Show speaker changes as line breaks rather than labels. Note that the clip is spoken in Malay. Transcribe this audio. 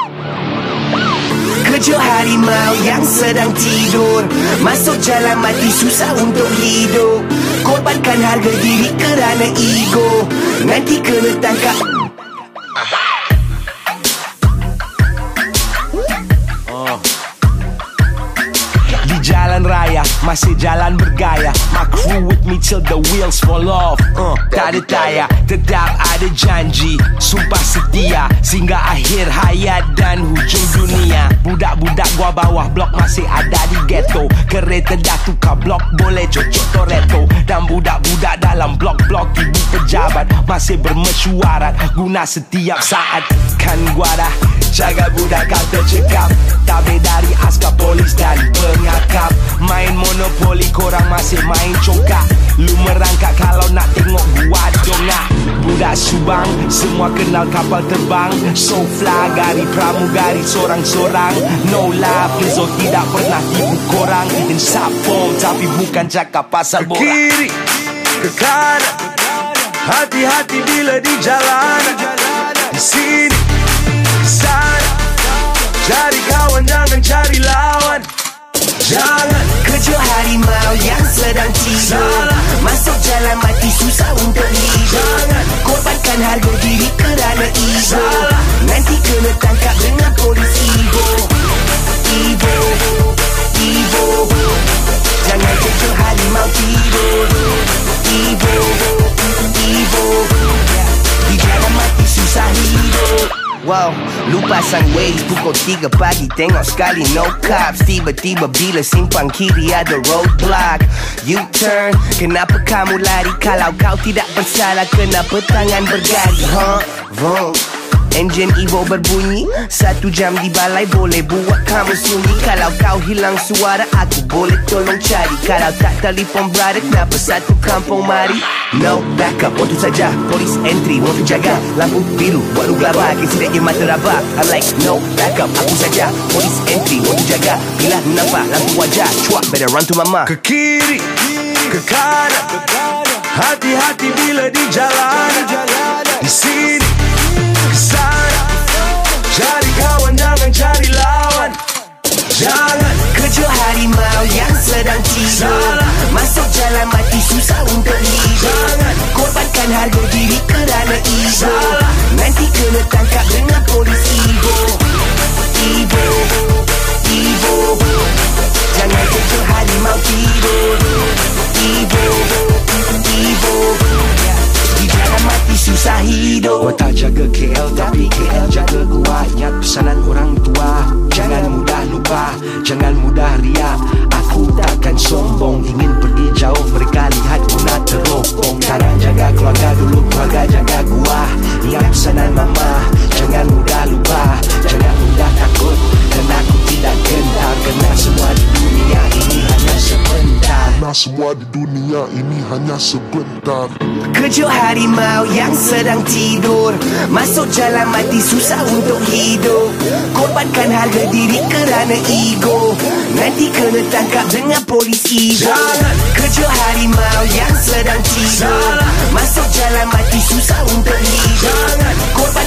Kerja harimau yang sedang tidur, masuk jalan mati susah untuk hidup. Korbankan harga diri kerana ego, nanti kena tangkap. Di jalan raya, masih jalan bergaya. My crew with me till the wheels fall off. Tak ada tayar, tetap ada janji, sumpah setia sehingga akhir hayat dan hujung dunia. Budak-budak gua bawah blok masih ada di ghetto. Kereta dah tukar blok, boleh cocok Toretto. Dan budak-budak dalam blok-blok ibu pejabat masih bermesyuarat guna setiap saat. Kan gua dah jaga budak kau tercekap, tabe dari askar polis dan pengakap. Main monopoli, korang masih main congkak. Lu merangkak kalau nak tengok gua dongak. Budak Subang, semua kenal kapal terbang. So fly, gari pramugari sorang-sorang. No love, Kenzo tidak pernah tipu korang. Insaf form, tapi bukan cakap pasal borak.
Ke kiri, ke kanan, hati-hati bila di jalan. Di sini, di sana, cari kawan jangan cari lawan. Jangan
kerja harimau yang sedang tidur, masuk jalan mati susah untuk hidup.
Jangan
korbankan harga diri kerana ego, nanti kena tangkap dengan polis Ibo. Ibo, Ibo, jangan kerja harimau tidur. Ibo, Ibo, di jalan mati susah hidup. Wow, lupa pasang Waze pukul 3 pagi, tengok sekali no cops. Tiba-tiba bila simpang kiri ada roadblock. U-turn, kenapa kamu lari? Kalau kau tidak bersalah, kenapa tangan bergari? Vroom, enjin Evo berbunyi. 1 jam di balai boleh buat kamu sunyi. Kalau kau hilang suara, aku boleh tolong cari. Kalau tak telefon brother, kenapa satu kampung mari? No backup, waktu saja polis entry, waktu jaga lampu biru, buat lu gelabah, kisah dia mata rabak. I'm like no backup, aku saja polis entry, waktu jaga. Bila lu nampak lampu wajah, cuak, better run to mama.
ke kiri, ke kanan, hati-hati bila di jalan. Di sini, ke sana, cari kawan jangan cari lawan. Jangan
kerja harimau yang sedang tidur, masuk jalan mati susah untuk hidup.
Jangan
korbankan harga diri kerana ego, nanti kena tangkap dengan polis Ibo. Ibo, Ibo, jangan kerja harimau tidur. Ibo, Ibo, di jalan mati susah hidup.
Gua tak jaga KL tapi KL jaga gua. Ingat pesanan orang tua, jangan mudah lupa, jangan mudah riak. Aku takkan sombong, ingin pergi jauh, mereka lihat guna teropong. Kadang jaga keluarga dulu, keluarga jaga gua. Ingat pesanan mama, jangan mudah lupa, jangan mudah takut. Dan aku tidak gentar, kerana semua di dunia ini hanya sebentar.
Karena semua di dunia ini hanya sebentar.
Kerja harimau yang sedang tidur, masuk jalan mati susah untuk hidup. Korbankan harga diri kerana ego, nanti kena tangkap dengan polis Ibo. Kerja harimau yang sedang tidur, masuk jalan mati susah untuk hidup. Korbankan